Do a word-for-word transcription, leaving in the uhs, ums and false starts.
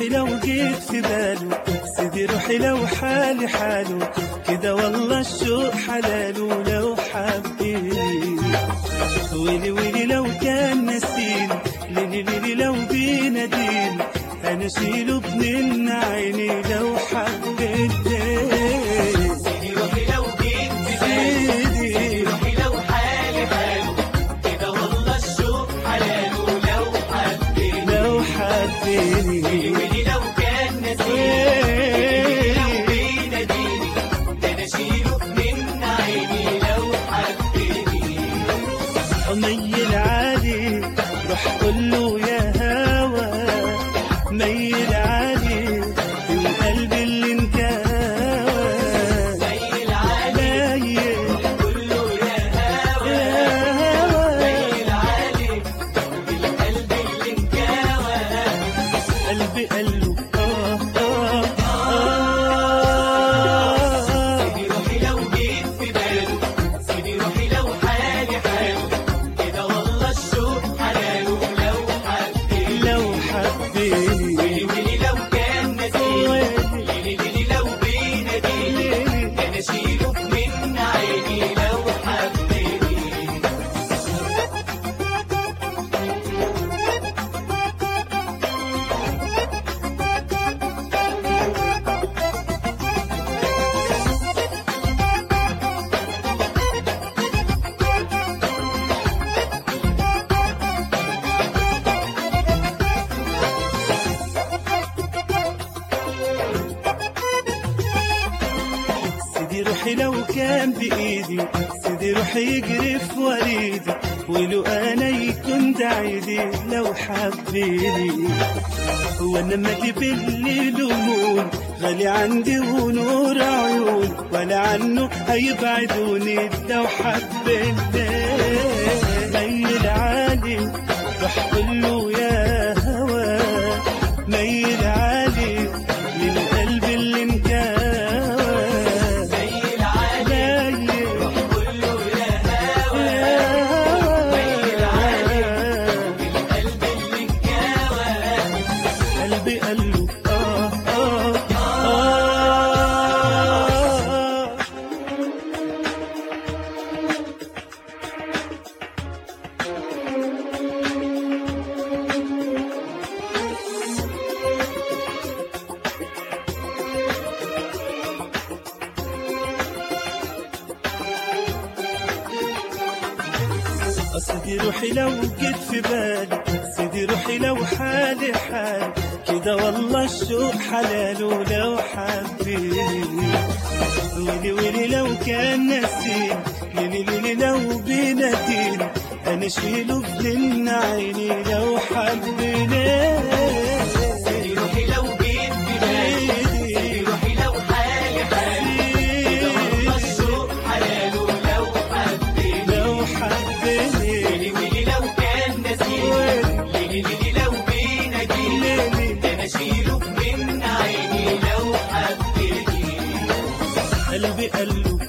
روحي لو جيت في باله، سيدي روحي لو حالي حاله كده والله الشوق حلاله. لو حبيني ويلي ويلي لو كان نسيني، ليلي ليلي لو بيناديني انا اشيله بنين عيني. لو حبيتني سيدي روحي لو جيت في باله، سيدي روحي لو حالي حاله كده والله الشوق حلاله. لو حبيني لو حبيني ويلي لو كان نسيني، لو بيناديني ده انا اشيله بمن عيني. لو حبيني ميل علي روح قوله يا هوا، ميل علي القلب اللي انكوى، ميل علي كله يا هوا، ميل علي القلب اللي انكوى. قلبي قاله آه آه آه. سيدي روحي لو جيت في باله، سيدي روحي لو حالي حاله كده والله الشوق حلاله. لو حبيني لو حبيني ويلي ويلي لو كان نسيني، ليلي ليلي لو بيناديني ده انا اشيله من عيني. لو حبيني سيدي روحي لو كان بإيدي، سيدي روحي يجري في وريدي ولو أنا يكون ده عيدي. لو حبيني وانا ما بالليل لمون غالي عندي ونور عيون، ولا عنه هيبعدوني. لو حبيني ميل عالي روح قوله يا هوا، ميل عالي للقلب اللي انكوى، ميل علي كله يا هوا، ميل علي القلب اللي انكوى. قلبي قاله آه آه آه. سيدي روحي لو جيت في بالي، سيدي روحي لو حالي حالي كده والله الشوق حلاله. لو حبيني ويلي ويلي لو كان نسيني، ليلي ليلي لو بيناديني انا اشيله بنين عيني. لو حبيني سيدي روحي لو جيت في بالي، سيدي روحي لو حالي حاله كده والله الشوق حلاله. لو حبيني لو حبيني ويلي ويلي لو كان نسيني، ليلي ليلي لو بيناديني ده انا اشيله من عيني. لو حبيني قلبي قاله